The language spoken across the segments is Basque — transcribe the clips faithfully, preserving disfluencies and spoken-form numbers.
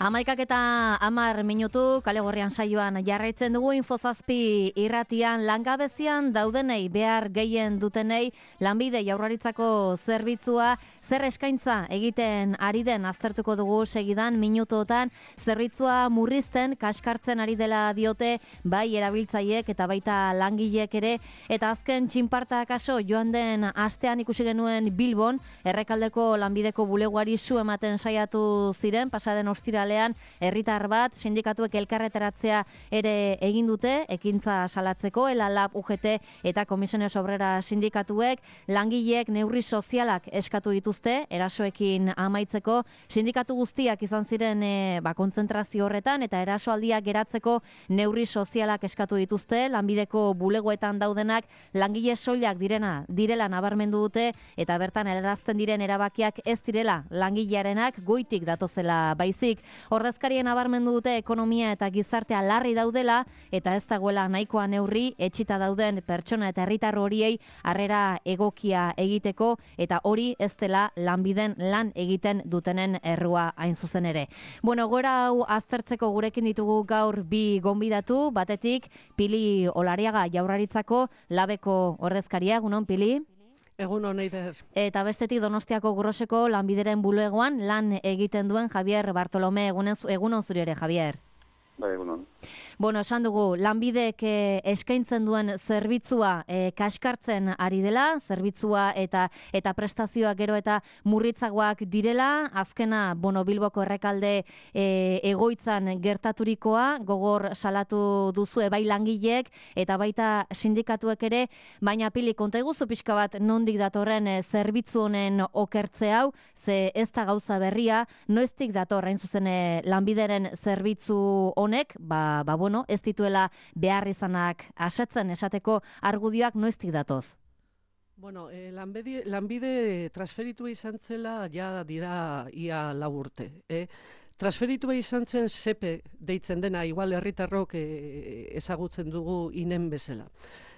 Amaikak eta amar minutu kale gorrian saioan jarraitzen dugu Infozazpi irratian langabezian daudenei behar gehien dutenei lanbide jaurlaritzako zerbitzua zer eskaintza egiten ari den aztertuko dugu segidan minutuotan zerbitzua murrizten kaskartzen ari dela diote bai erabiltzaileek eta baita langileek ere eta azken txinparta kaso joan den astean ikusi genuen Bilbon Errekaldeko lanbideko bulegoari su ematen saiatu ziren pasaden ostira herritar bat sindikatuek elkarretaratzea ere egin dute ekintza salatzeko Ela Lab U G T eta Comisiones Obreras sindikatuek langileek neurri sozialak eskatu dituzte erasoekin amaitzeko sindikatu guztiak izan ziren e, ba, kontzentrazio horretan eta erasoaldiak geratzeko neurri sozialak eskatu dituzte lanbideko bulegoetan daudenak langile soilak direna direla nabarmendu dute eta bertan erarazten diren erabakiak ez direla langilearenak goitik datozela baizik. Ordezkarien nabarmendu dute ekonomia eta gizartea larri daudela eta ez dagoela nahikoa neurri etxita dauden pertsona eta herritar horiei harrera egokia egiteko eta hori ez dela lanbiden lan egiten dutenen errua hain zuzen ere. Bueno, gora hau aztertzeko gurekin ditugu gaur bi gonbidatu, batetik Pili Olariaga Jaurlaritzako Labeko ordezkaria, egunon Pili? Egun hon eider. Eta bestetik Donostiako Groseko lanbideren bulegoan lan egiten duen Javier Bartolome, egunon zuri ere, Javier. Bai, egunon. Bueno, esan dugu, lanbidek eh, eskaintzen duen zerbitzua eh, kaskartzen ari dela, zerbitzua eta eta prestazioa gero eta murritzagoak direla, azkena, bueno, Bilboko Errekalde eh, egoitzan gertaturikoa, gogor salatu duzu bai langileek eta baita sindikatuek ere, baina Pili, konta iguzu pixka bat nondik datorren eh, zerbitzu honen okertze hau, ze ez da gauza berria, noiztik datorren zuzen eh, lanbideren zerbitzu honek, ba, ba bueno, ez dituela behar izanak asetzen esateko argudioak noiztik datoz? Bueno, eh, lanbide, lanbide transferitua izan zela ja dira ia lau urte. Eh? Transferitua izan zen sepe deitzen dena, igual herritarrok eh, ezagutzen dugu inen bezala.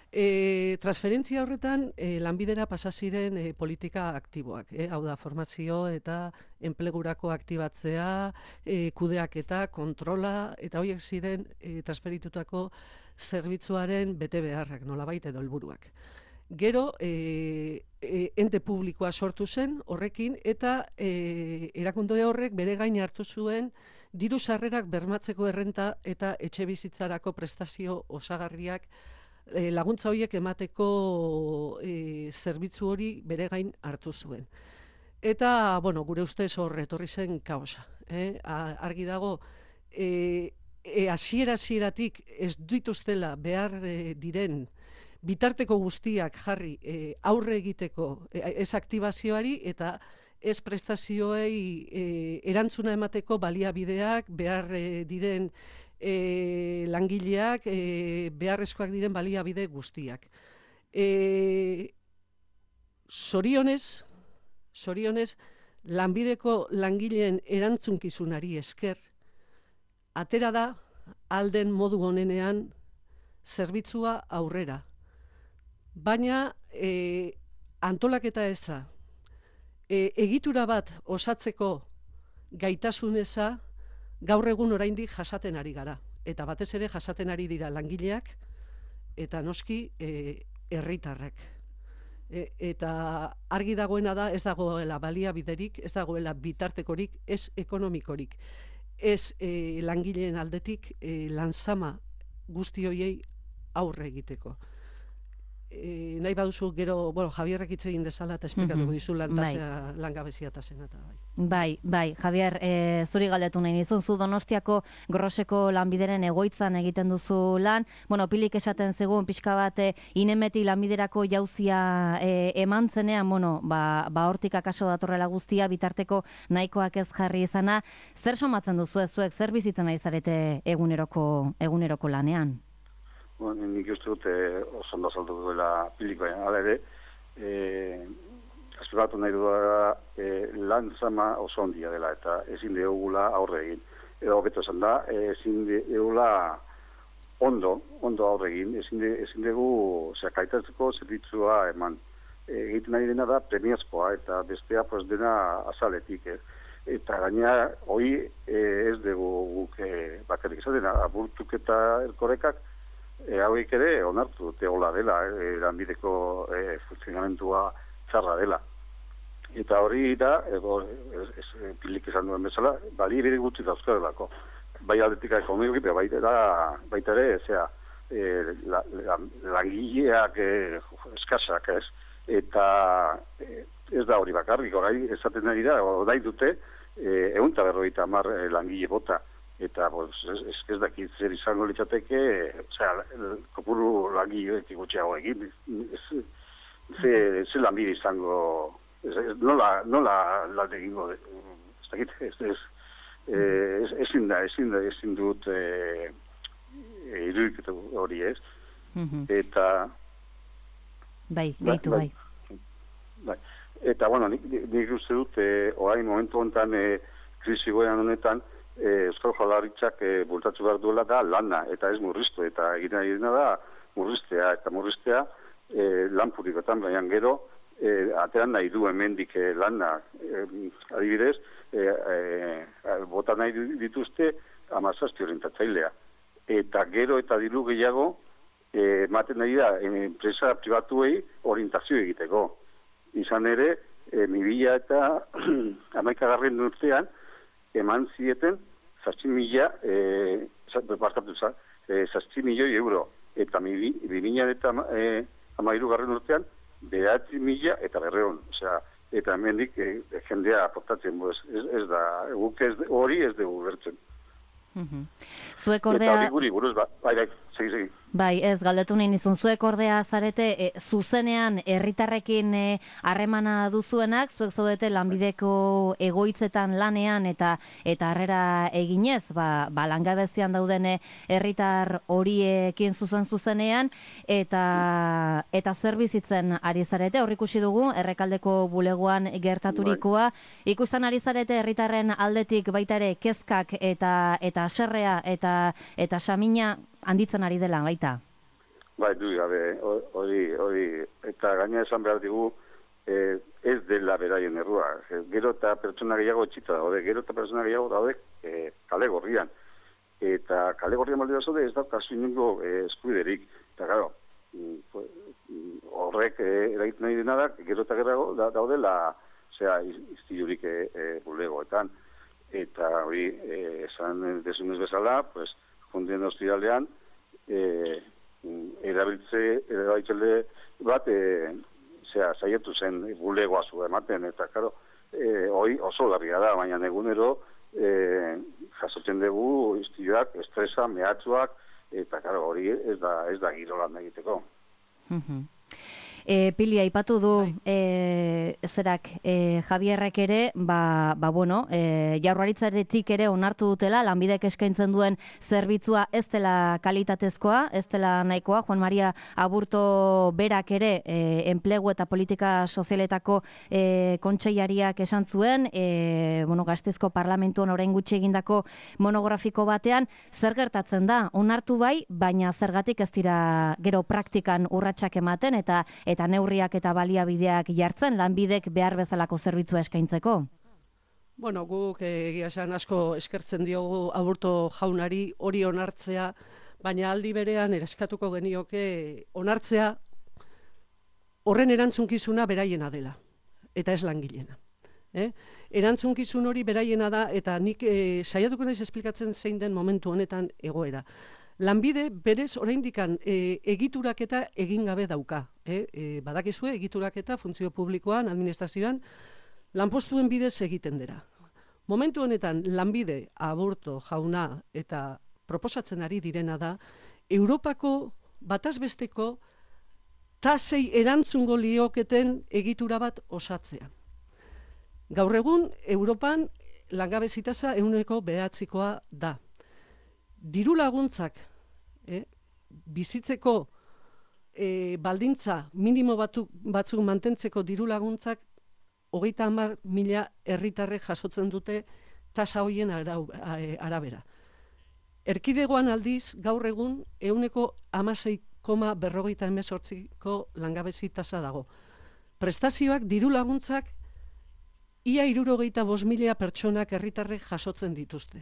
E, transferentzia horretan e, lanbidera pasa ziren e, politika aktiboak, e, hau da formazio eta enplegurako aktibatzea, e, kudeaketa, kontrola eta horiek ziren e, transferitutako zerbitzuaren bete beharrak, nolabait edo helburuak. Gero e, e, ente publikoa sortu zen horrekin eta e, erakunde horrek bere gain hartu zuen diru sarrerak bermatzeko errenta eta etxe bizitzarako prestazio osagarriak E, laguntza horiek emateko e, zerbitzu hori bere gain hartu zuen. Eta, bueno, gure ustez hor etorri zen kaosa. Eh? Argi dago, e, e, hasiera hasieratik ez dituztela behar e, diren bitarteko guztiak jarri e, aurre egiteko e, ez aktibazioari eta ez prestazioei e, erantzuna emateko baliabideak behar e, diren E, langileak e, beharrezkoak diren baliabide guztiak. E, sorionez, sorionez, lanbideko langileen erantzunkizunari esker, atera da alden modu honenean zerbitzua aurrera. Baina e, antolaketa eza, e, egitura bat osatzeko gaitasun eza, gaur egun oraindik jasaten ari gara. Eta batez ere jasaten ari dira langileak eta noski e, herritarrek. E, eta argi dagoena da ez dagoela baliabiderik, ez dagoela bitartekorik, ez ekonomikorik. Ez e, langileen aldetik e, lanzama guzti horiei aurre egiteko. E, nahi baduzu gero, bueno, Javierrek hitz egin dezala eta esplikatuko mm-hmm. dizu lantasea, bai. Langabezia tasena eta bai. Bai, bai, Javier, e, zuri galdetu nahi nizun, zu Donostiako Groseko lanbideren egoitzan egiten duzu lan, bueno, Pilik esaten zegoen pixka bat e, inemeti lanbiderako jauzia e, eman zenean, bueno, ba, ba hortik akaso datorrela guztia, bitarteko nahikoak ez jarri izana, zer somatzen duzu ez zuek, zer bizitzen nahi zarete eguneroko, eguneroko lanean? Bueno, nik uste dut eh, oso ondo azaldu duela Pilik baina, ala ere, eh, azpiratu nahi duela eh, lan zama oso ondia dela eta ezin degula aurre egin. Edo hobeto esan da, eh, ezin degula ondo, ondo aurre egin, ezin, de, ezin dugu kaitatzeko zerbitzua eman. E, egiten nahi dena da premiazkoa eta bestea pues, dena azaletik. Eh. eta gaina hoi ez dugu guk e, bakarrik izaten, aburtuk eta erkorekak e, hauek ere onartu dute hola dela, e, lanbideko e, funtzionamentua txarra dela. Eta hori da, ego, ez, ez, pilik esan duen bezala, bali bere gutxi dauzkadelako. Bai aldetika ekonomikoki, baita, da, baita ere, zera, e, la, la, langileak e, eskasak, ez? Eta e, ez da hori bakarrik, orai esaten ari da, orai dute, e, egun eta berroita hamar e, langile bota. Eta pues, ez, ez, ez dakit zer izango litzateke, osea, kopuru langileek gutxiago egin, ez, ze, ze lanbide izango, ez, ez, nola, nola lan egingo, ez dakit, ez, ez, ez, ezin da, ezin da, ezin dut e, e, irudiketu hori ez, Mhm. eta... Bai, gehitu bai. bai. Eta, bueno, nik, nik uste dut, e, orain momentu honetan, e, krisi goean honetan, e, Euskal Jaurlaritzak e, bultatu behar duela da lana, eta ez murriztu, eta egiten ari dena da murriztea, eta murriztea e, lan publikoetan, baina gero, e, ateran nahi du hemendik e, lana, e, adibidez, e, e, bota nahi dituzte amazazti orientatzailea. Eta gero eta diru gehiago, e, ematen nahi da, enpresa pribatuei orientazio egiteko. Izan ere, e, mibila eta hamaikagarren urtean, eman zieten zazpi mila, e, barkatu za, e, zazpi milioi euro. Eta bi mila eta e, hamairu garren urtean, bederatzi mila eta berreon. Osea, eta hemendik e, jendea aportatzen, ez, ez, ez da, guk ez, hori ez dugu bertzen. Mhm. Zuek ordea... Eta hori guri buruz, bai, bai, segi, segi. Bai, ez, galdetu nahi nizun, zuek ordea zarete, e, zuzenean herritarrekin harremana e, duzuenak, zuek zaudete lanbideko egoitzetan lanean eta eta harrera eginez, ba, ba langabezian dauden herritar horiekin zuzen zuzenean, eta eta zer bizitzen ari zarete, hor ikusi dugu, Errekaldeko bulegoan gertaturikoa, ikusten ari zarete herritarren aldetik baita ere kezkak eta eta haserrea eta eta samina handitzen ari dela, baita? Bai, du gabe, hori, hori, eta gaina esan behar digu, eh, ez dela beraien errua. Gero eta pertsona gehiago etxita daude, gero eta pertsona gehiago daude eh, kale gorrian. Eta kale gorrian baldea zaude ez daukazu inungo eh, eskubiderik. Eta, claro, horrek eh, eragiten nahi dena da, gero eta gero da, daudela, zera, iztilurik eh, eh, bulegoetan. Eta hori, eh, esan desunez bezala, pues, jundien ostiralean, e, erabiltze, erabiltzele bat, e, zera, saietu zen bulegoa zu ematen, eta, karo, e, hoi oso larria da, baina egunero e, jasotzen dugu istiluak, estresa, mehatxuak, eta, karo, hori ez da, ez da girolan egiteko. Mhm. E, Pili, aipatu du e, zerak e, Javierrek ere, ba, ba bueno, e, jaurlaritzaretik ere onartu dutela, lanbidek eskaintzen duen zerbitzua ez dela kalitatezkoa, ez dela nahikoa. Juan Maria Aburto berak ere e, enplegu eta politika sozialetako e, kontseilariak esan zuen, e, bueno, Gasteizko parlamentuan orain gutxi egindako monografiko batean, zer gertatzen da, onartu bai, baina zergatik ez dira gero praktikan urratsak ematen eta eta neurriak eta baliabideak jartzen lanbidek behar bezalako zerbitzua eskaintzeko? Bueno, guk egia esan asko eskertzen diogu Aburto jaunari hori onartzea, baina aldi berean eraskatuko genioke onartzea horren erantzunkizuna beraiena dela, eta ez langilena. Eh? Erantzunkizun hori beraiena da, eta nik eh, saiatuko naiz esplikatzen zein den momentu honetan egoera. Lanbide berez oraindikan e, egituraketa egin gabe dauka. E, e, badakizue egituraketa funtzio publikoan, administrazioan, lanpostuen bidez egiten dira. Momentu honetan lanbide Aburto jauna eta proposatzen ari direna da, Europako batazbesteko tasei erantzungo lioketen egitura bat osatzea. Gaur egun, Europan langabezi tasa ehuneko bederatzikoa da. Diru laguntzak, eh, bizitzeko eh, baldintza minimo batu, batzuk mantentzeko diru laguntzak hogeita hamar mila herritarrek jasotzen dute tasa hoien arabera. Erkidegoan aldiz, gaur egun, ehuneko hamasei koma berrogeita hemezortziko langabezi tasa dago. Prestazioak, diru laguntzak, ia hirurogeita bost mila pertsonak herritarrek jasotzen dituzte.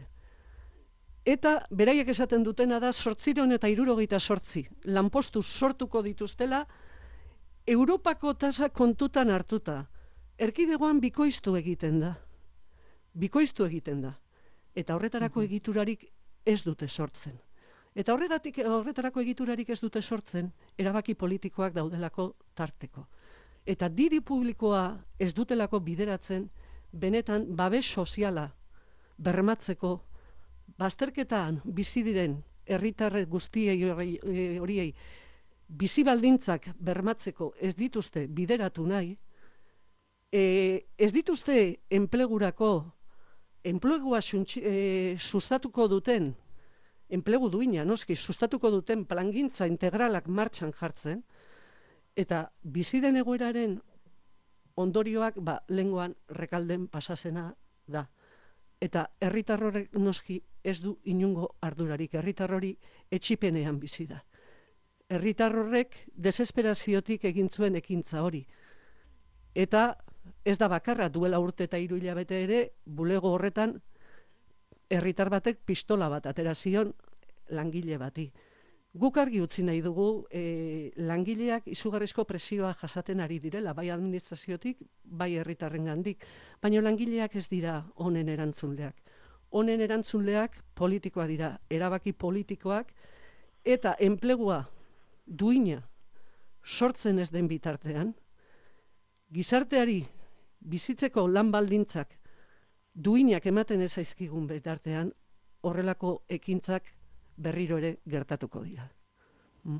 Eta beraiek esaten dutena da zortziehun eta hirurogeita zortzi lanpostu sortuko dituztela Europako tasa kontutan hartuta. Erkidegoan bikoiztu egiten da. Bikoiztu egiten da. Eta horretarako egiturarik ez dute sortzen. Eta horregatik horretarako egiturarik ez dute sortzen, erabaki politikoak daudelako tarteko. Eta diri publikoa ez dutelako bideratzen, benetan babes soziala bermatzeko, bazterketan bizi diren herritar guztiei horiei bizi baldintzak bermatzeko ez dituzte bideratu nahi, e, ez dituzte enplegurako, enplegua suntsi, e, sustatuko duten, enplegu duina, noski, sustatuko duten plangintza integralak martxan jartzen, eta bizi den egoeraren ondorioak ba, lengoan rekalden pasazena da. Eta herritar horrek noski ez du inungo ardurarik, herritar hori etxipenean bizi da. Herritar horrek desesperaziotik egin zuen ekintza hori. Eta ez da bakarra, duela urte eta hiru hilabete ere, bulego horretan herritar batek pistola bat atera zion langile bati. Guk argi utzi nahi dugu e, langileak izugarrizko presioa jasaten ari direla, bai administraziotik, bai herritarrengandik, baina langileak ez dira honen erantzunleak. Honen erantzunleak politikoa dira, erabaki politikoak, eta enplegua duina sortzen ez den bitartean, gizarteari bizitzeko lan baldintzak duinak ematen ez zaizkigun bitartean, horrelako ekintzak berriro ere gertatuko dira. Mm.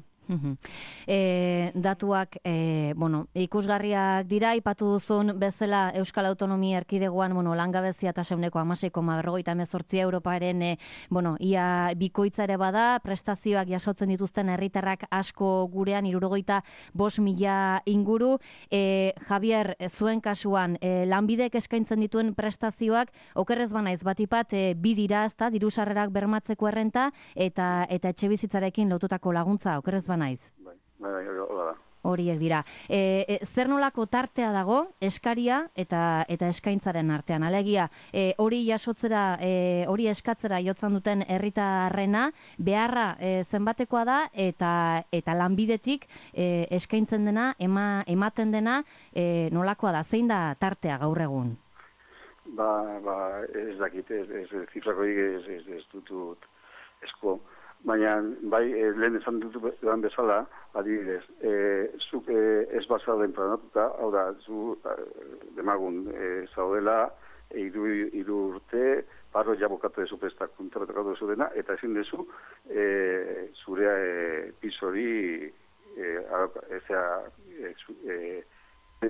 E, datuak e, bueno, ikusgarriak dira, ipatu duzun bezala Euskal Autonomia Erkidegoan bueno, langabezia eta ehuneko hamasei koma berrogeita hemezortzi Europaren e, bueno, ia bikoitza ere bada, prestazioak jasotzen dituzten herritarrak asko gurean hirurogeita bost mila inguru. E, Javier, zuen kasuan e, lanbidek eskaintzen dituen prestazioak okerrez banaiz batipat e, bi dira, ezta, diru sarrerak bermatzeko errenta eta eta etxebizitzarekin lotutako laguntza, okerrez banaiz. Bai, bai, hola da. Horiek dira. E, e, zer nolako tartea dago eskaria eta eta eskaintzaren artean? Alegia, e, hori jasotzera, e, hori eskatzera jotzen duten herritarrena beharra e, zenbatekoa da eta eta lanbidetik e, eskaintzen dena, ema, ematen dena e, nolakoa da? Zein da tartea gaur egun? Ba, ba, ez dakit, ez, ez, zifrako ez, ez, ez dutut esko. Baina, bai, e, lehen esan dutuan bezala, adibidez, e, zuk e, ez bazaren planatuta, hau da, zu e, demagun e, zaudela, e, iru, iru urte, paro jabokatu dezu prestak kontratakatu dezu dena, eta ezin dezu e, zure e, pisori e, ezea e, e,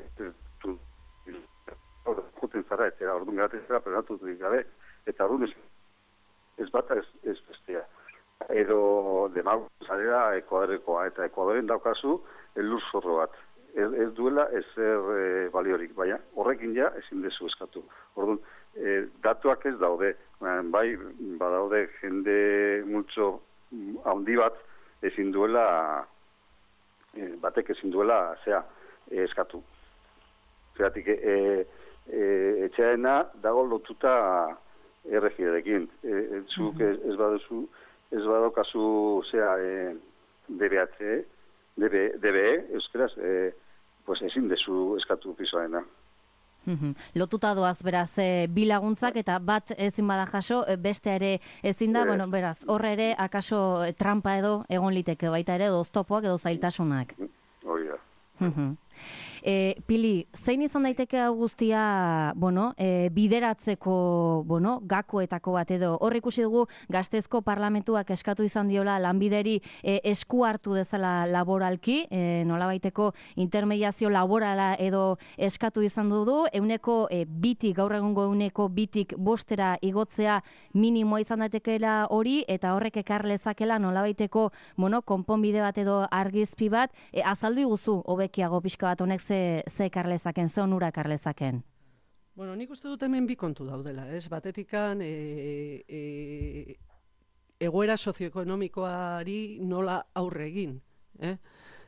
juten zara, eta orduan garatezera planatutik gabe, eta orduan ez, ez bata ez, ez bestea. Edo demagun zarela Ekuadorekoa, eta Ekuadoren daukazu elur zorro bat. Ez, ez duela ezer e, baliorik, baina horrekin ja ezin dezu eskatu. Orduan, e, datuak ez daude, bai, badaude jende multzo handi bat ezin duela, e, batek ezin duela, zea, e, eskatu. Zeratik, e, e, etxeaena dago lotuta erregiarekin. E, zuk ez, ez baduzu, ez badokazu, zera, e, D B H, D B E, euskaraz, e, pues ezin dezu eskatu pisoaena. Lotuta doaz, beraz, e, bi laguntzak eta bat ezin bada jaso, beste ere ezin da, e, bueno, beraz, horre ere, akaso trampa edo egon liteke baita ere, edo oztopoak edo zailtasunak. Hori da. E, Pili, zein izan daiteke hau guztia, bueno, e, bideratzeko, bueno, gakoetako bat edo, hor ikusi dugu Gaztezko parlamentuak eskatu izan diola lanbideri e, esku hartu dezala laboralki, e, nolabaiteko intermediazio laborala edo eskatu izan du, euneko e, bitik, gaur egungo euneko bitik bostera igotzea minimoa izan daitekeela hori, eta horrek ekar lezakela nolabaiteko, bueno, konponbide bat edo argizpi bat, e, azaldu iguzu hobekiago pixka bat honek ze, ze karlezaken, ze onura karlezaken? Bueno, nik uste dut hemen bi kontu daudela, ez? Batetikan e, e, egoera sozioekonomikoari nola aurre egin, eh?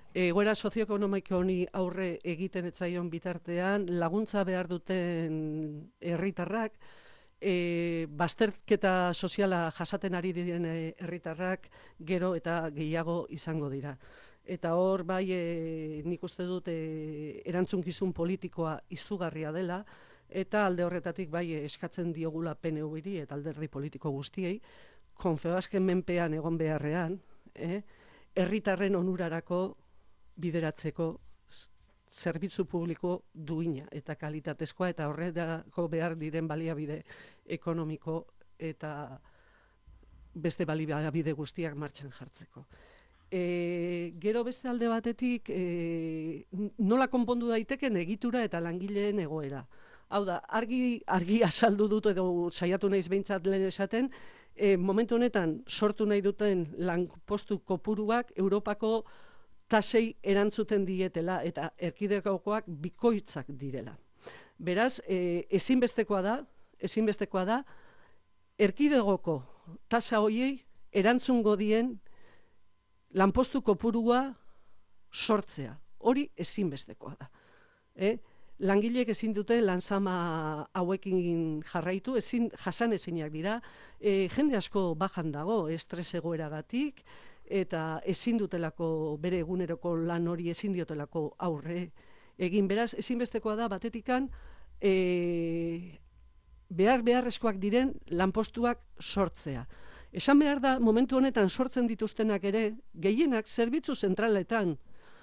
egoera sozioekonomiko honi aurre egiten etzaion bitartean, laguntza behar duten herritarrak, e, bazterketa soziala jasaten ari diren herritarrak gero eta gehiago izango dira. Eta hor, bai, e, nik uste dut e, erantzunkizun politikoa izugarria dela, eta alde horretatik bai eskatzen diogula P N V-ri eta alderdi politiko guztiei, Confebasken menpean egon beharrean, eh, herritarren onurarako bideratzeko zerbitzu publiko duina eta kalitatezkoa eta horretako behar diren baliabide ekonomiko eta beste baliabide guztiak martxan jartzeko. E, gero beste alde batetik e, nola konpondu daiteken egitura eta langileen egoera. Hau da, argi, argi azaldu dut edo saiatu naiz behintzat lehen esaten, e, momentu honetan sortu nahi duten lanpostu kopuruak Europako tasei erantzuten dietela eta erkidegokoak bikoitzak direla. Beraz, e, ezinbestekoa da, ezinbestekoa da, erkidegoko tasa hoiei erantzungo dien lanpostu kopurua sortzea. Hori ezinbestekoa da. Eh? Langileek ezin dute lanzama hauekin jarraitu, ezin jasan ezinak dira, e, jende asko bajan dago, estres egoeragatik, eta ezin dutelako bere eguneroko lan hori ezin diotelako aurre egin. Beraz, ezinbestekoa da batetikan e, behar beharrezkoak diren lanpostuak sortzea. Esan behar da, momentu honetan sortzen dituztenak ere, gehienak zerbitzu zentraletan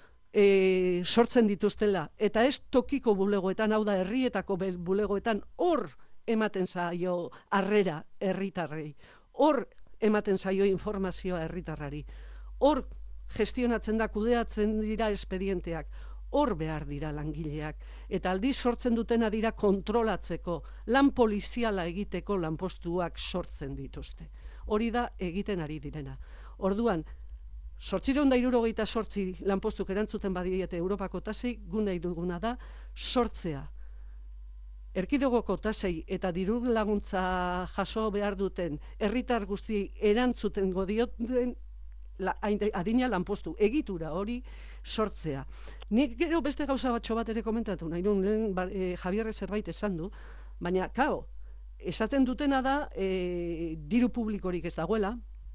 e, sortzen dituztela, eta ez tokiko bulegoetan, hau da herrietako bulegoetan, hor ematen zaio harrera herritarrei, hor ematen zaio informazioa herritarrari, hor gestionatzen da, kudeatzen dira espedienteak, hor behar dira langileak, eta aldiz sortzen dutena dira kontrolatzeko, lan poliziala egiteko lanpostuak sortzen dituzte. Hori da egiten ari direna. Orduan, zortziehun eta hirurogeita zortzi lanpostuk erantzuten badiete Europako tasei, gu nahi duguna da sortzea. Erkidegoko tasei eta diru laguntza jaso behar duten herritar guztiei erantzuten godioten la, adina lanpostu, egitura hori sortzea. Nik gero beste gauza batxo bat ere komentatu, nahi nun lehen e, Javier zerbait esan du, baina, kao, esaten dutena da e, diru publikorik ez dagoela,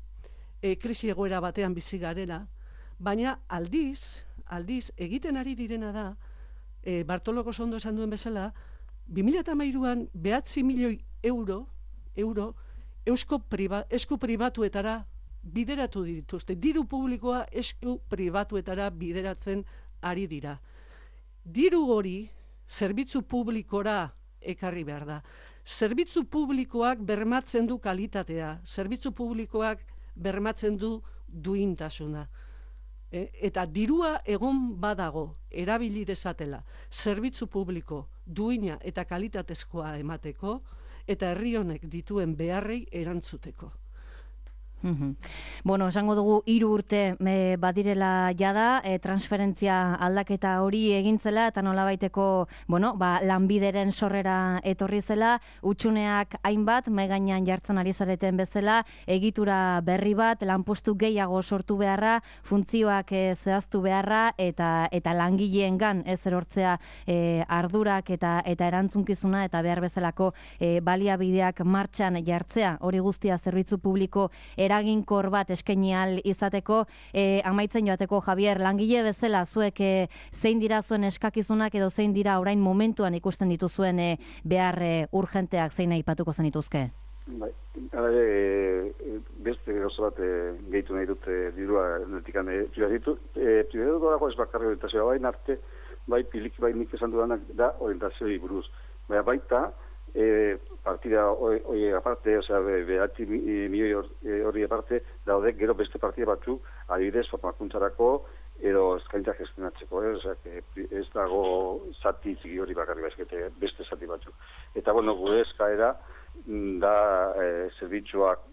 e, krisi egoera batean bizi garela, baina aldiz, aldiz egiten ari direna da, e, Bartoloko Sondo esan duen bezala, bi mila hamairuan behatzi milioi euro, euro eusko priba, esku pribatuetara bideratu dituzte. Diru publikoa esku pribatuetara bideratzen ari dira. Diru hori zerbitzu publikora ekarri behar da. Zerbitzu publikoak bermatzen du kalitatea, zerbitzu publikoak bermatzen du duintasuna. E, eta dirua egon badago, erabili dezatela, zerbitzu publiko duina eta kalitatezkoa emateko, eta herri honek dituen beharrei erantzuteko. Mm-hmm. Bueno, esango dugu hiru urte e, badirela jada, e, transferentzia aldaketa hori egintzela eta nolabaiteko, bueno, ba, lanbideren sorrera etorri zela, utxuneak hainbat, mai gainean jartzen ari zareten bezala, egitura berri bat, lanpostu gehiago sortu beharra, funtzioak e, zehaztu beharra eta eta langileengan ez erortzea e, ardurak eta eta erantzunkizuna eta behar bezalako e, baliabideak martxan jartzea, hori guztia zerbitzu publiko eraginkor bat eskaini ahal izateko, e, amaitzen joateko, Javier, langile bezala zuek e, zein dira zuen eskakizunak edo zein dira orain momentuan ikusten dituzuen e, behar e, urgenteak zein aipatuko zenituzke? Bai, e, beste gauza bat e, gehitu nahi dute dirua netikan e, privatitu. E, privatitu dago ez bakarri orientazioa, bain arte, bai pilik, bai nik esan dudanak da orientazioi buruz. Baina baita, E, partida hori aparte, osea, behati milioi hori aparte, daude gero beste partida batzu, adibidez, formakuntzarako edo eskaintza gestionatzeko, eh? Osea, ez dago zati txiki hori bakarri baizkete, beste zati batzu. Eta, bueno, gure eskaera da e, zerbitzuak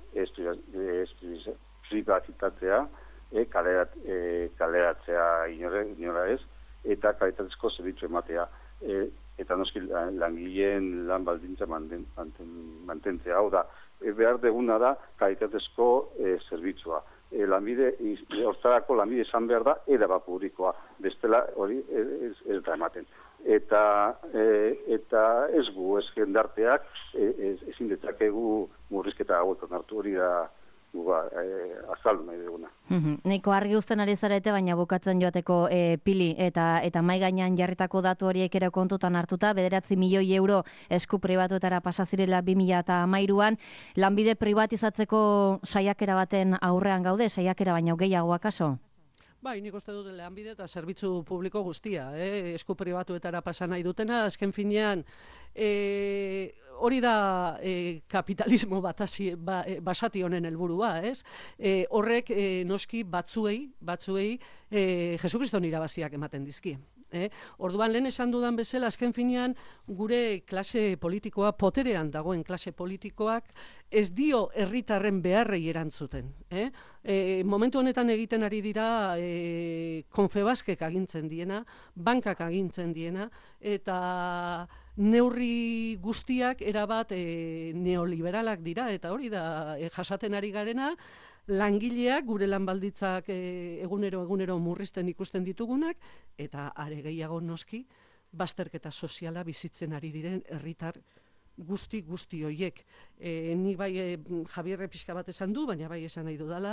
privatitatea, e, kalerat, e, kaleratzea inora, inora ez, eta kalitatezko zerbitzu ematea. E, eta noski langileen lan baldintza manten, manten, mantentzea. Hau da, behar deguna da kalitatezko e, zerbitzua. E, lanbide, hortarako lanbide izan behar da, edaba publikoa, bestela hori ez, ez da ematen. Eta, e, eta ez gu, ez jendarteak, e, ez, ezin detzakegu murrizketa hauetan hartu hori da, Guba, eh, azaldu nahi duguna. Mm-hmm. Niko argi uzten ari zarete, baina bukatzen joateko e, pili eta eta mai gainean jarritako datu horiek ere kontutan hartuta, bederatzi milioi euro esku pribatuetara pasa zirela bi mila hamairuan, lanbide privatizatzeko saiakera baten aurrean gaude, saiakera baino gehiago akaso? Bai, nik uste dut lanbide eta zerbitzu publiko guztia, eh? Esku pribatuetara pasa nahi dutena, azken finean, eh, hori da e, kapitalismo batasi, ba, e, basati honen helburua, ez? E, horrek e, noski batzuei, batzuei e, Jesukriston irabaziak ematen dizkie. Eh? Orduan lehen esan dudan bezala, azken finean gure klase politikoa, poterean dagoen klase politikoak, ez dio herritarren beharrei erantzuten. Eh? E, momentu honetan egiten ari dira e, Konfebaskek agintzen diena, bankak agintzen diena, eta neurri guztiak erabat e, neoliberalak dira, eta hori da e, jasaten ari garena, langileak gure lanbalditzak e, egunero egunero murrizten ikusten ditugunak, eta are gehiago noski, bazterketa soziala bizitzen ari diren herritar guzti guzti hoiek. E, ni bai e, Javierre pixka bat esan du, baina bai esan nahi dudala,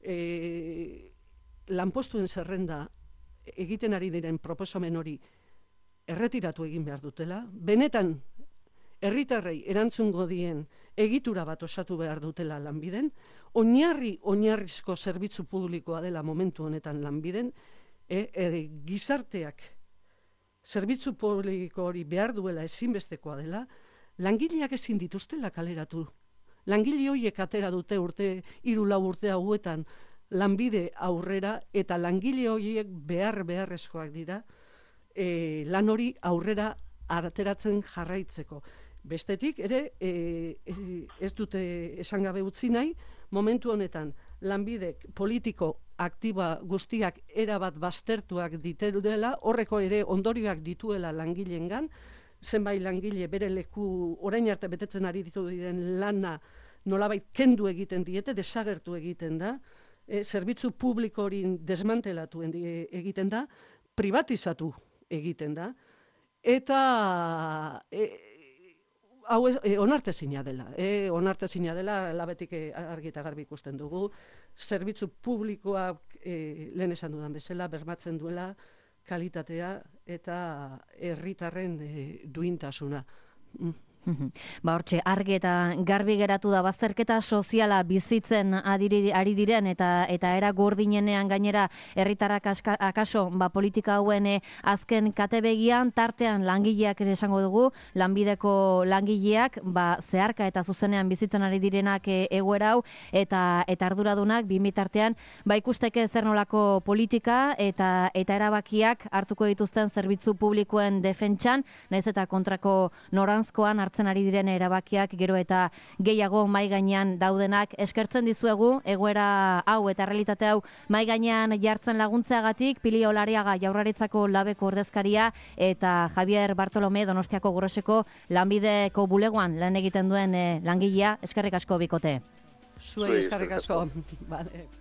e, lanpostuen zerrenda egiten ari diren proposamen hori erretiratu egin behar dutela, benetan herritarrei erantzungo dien egitura bat osatu behar dutela lanbiden, oinarri oinarrizko zerbitzu publikoa dela momentu honetan lanbiden, e, e, gizarteak zerbitzu publiko hori behar duela ezinbestekoa dela, langileak ezin dituztela kaleratu. Langile horiek atera dute urte, hiru lau urte hauetan lanbide aurrera, eta langile horiek behar beharrezkoak dira, e, lan hori aurrera ateratzen jarraitzeko. Bestetik ere, e, e, ez dute esan gabe utzi nahi, momentu honetan lanbidek politiko aktiba guztiak erabat baztertuak diteru dela, horreko ere ondorioak dituela langileengan, zenbait langile bere leku orain arte betetzen ari ditu diren lana nolabait kendu egiten diete, desagertu egiten da, e, zerbitzu publiko hori desmantelatu egiten da, privatizatu egiten da, eta e, hau e, onartezina dela, e, onartezina dela, labetik e, argi eta garbi ikusten dugu, zerbitzu publikoak e, lehen esan dudan bezala, bermatzen duela kalitatea eta herritarren e, duintasuna. Mm. Ba hortxe, argi eta garbi geratu da bazterketa soziala bizitzen adiri, ari diren eta eta era gordinenean gainera herritarrak akaso ba, politika hauen eh, azken katebegian tartean langileak ere esango dugu, lanbideko langileak ba, zeharka eta zuzenean bizitzen ari direnak eh, egoera hau eta eta arduradunak bi bitartean ba ikusteke zer nolako politika eta eta erabakiak hartuko dituzten zerbitzu publikoen defentsan, naiz eta kontrako noranzkoan hartzen ari diren erabakiak gero eta gehiago mai gainean daudenak. Eskertzen dizuegu egoera hau eta realitate hau mai gainean jartzen laguntzeagatik, Pili Olariaga Jaurlaritzako labeko ordezkaria eta Javier Bartolome Donostiako Goroseko lanbideko bulegoan lan egiten duen eh, langilea. Eskerrik asko bikote. Zuei eskerrik asko. Vale.